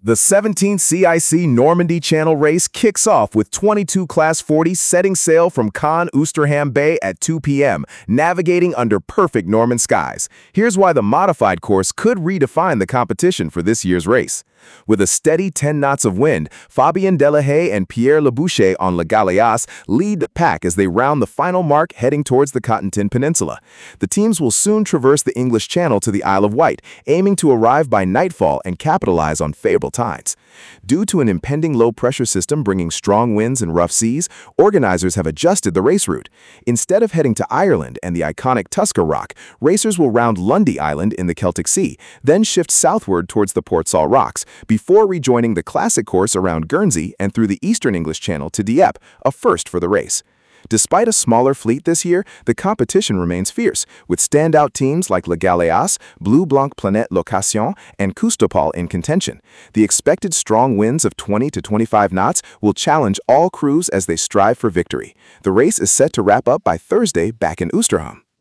The 17th CIC Normandy Channel race kicks off with 22 Class 40 setting sail from Cannes Ouistreham Bay at 2 p.m., navigating under perfect Norman skies. Here's why the modified course could redefine the competition for this year's race. With a steady 10 knots of wind, Fabien Delahaye and Pierre Leboucher on Le Galeas lead the pack as they round the final mark heading towards the Cotentin Peninsula. The teams will soon traverse the English Channel to the Isle of Wight, aiming to arrive by nightfall and capitalize on favorable tides. Due to an impending low-pressure system bringing strong winds and rough seas, organizers have adjusted the race route. Instead of heading to Ireland and the iconic Tusker Rock, racers will round Lundy Island in the Celtic Sea, then shift southward towards the Port Saul Rocks, before rejoining the classic course around Guernsey and through the Eastern English Channel to Dieppe, a first for the race. Despite a smaller fleet this year, the competition remains fierce, with standout teams like Le Galeas, Bleu Blanc Planète Location, and Coustopol in contention. The expected strong winds of 20 to 25 knots will challenge all crews as they strive for victory. The race is set to wrap up by Thursday back in Ouistreham.